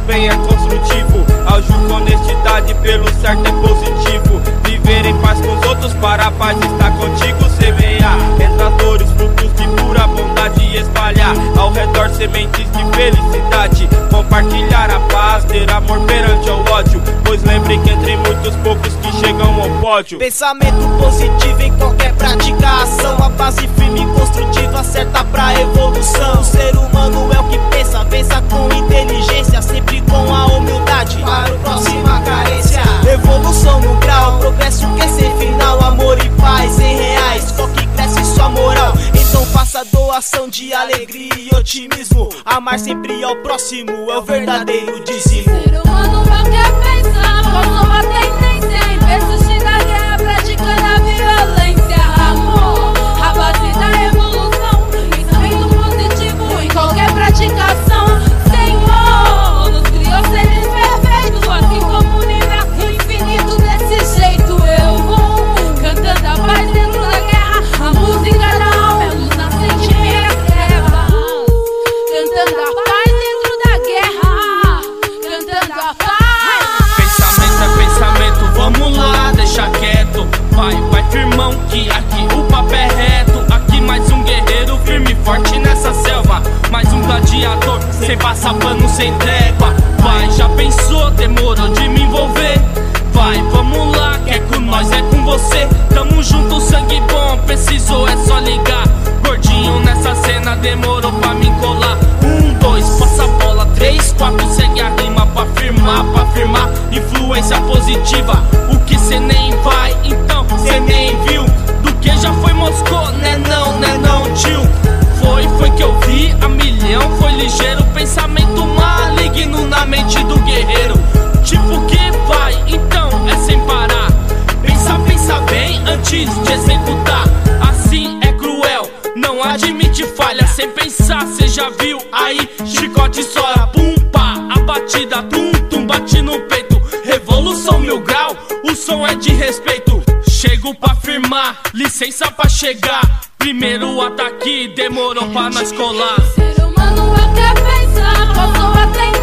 bem é construtivo. Ajuda com honestidade, pelo certo é positivo. Viver em paz com os outros, para a paz estar contigo. Semear entre as dores, frutos de pura bondade. E espalhar ao redor sementes de felicidade. Compartilhar a paz, ter amor perante ao ódio. Pois lembre que entre muitos poucos que chegam ao pódio. Pensamento positivo em qualquer prática, ação. A base firme e construtiva, certa pra evolução. O ser humano é o que pensa, pensa com inteligência, sempre com a humildade para o próximo a carência. Evolução no grau, progresso quer ser final. Amor e paz em reais, foco que cresce sua moral. Então faça doação de alegria e otimismo. Amar sempre ao próximo é o verdadeiro dízimo. Ser humano não quer pensar, com uma tendência em persistir na guerra, praticando a violência. Amor, a base da evolução, pensamento positivo em qualquer praticação. Senhor, nos criou seres perfeitos, assim como o universo infinito. Desse jeito eu vou cantando a paz dentro da guerra. A música da alma é luz nascente em minhas trevas. Cantando a paz dentro da guerra, cantando a paz. Pensamento é pensamento, vamos lá, deixa quieto. Vai firmão que aqui o papo é reto. Aqui mais um guerreiro firme e forte nessa selva. Mais um gladiador, sem passar pano, sem trégua. Vai, já pensou, demorou de me envolver. Vai, vamos lá, que é com nós, é com você. Tamo junto, sangue bom, precisou, é só ligar. Gordinho nessa cena, demorou pra me colar. 1, 2, passa a bola, 3, 4, segue a rima pra firmar, influência positiva. O que cê nem vai, então cê nem viu. Do que já foi Moscou, né não, tio. Foi que eu vi a milhão, foi ligeiro. Pensamento maligno na mente do guerreiro. Tipo que vai, então é sem parar. Pensa bem antes de executar. Assim é cruel, não admite falha. Sem pensar, cê já viu aí, chicote sola, pum pá, a batida, tum bate no peito. Revolução 1000 grau, o som é de respeito. Chego pra firmar, licença pra chegar. Primeiro ataque, demorou pra nós colar. Ser humano é o que pensa, com sua tendência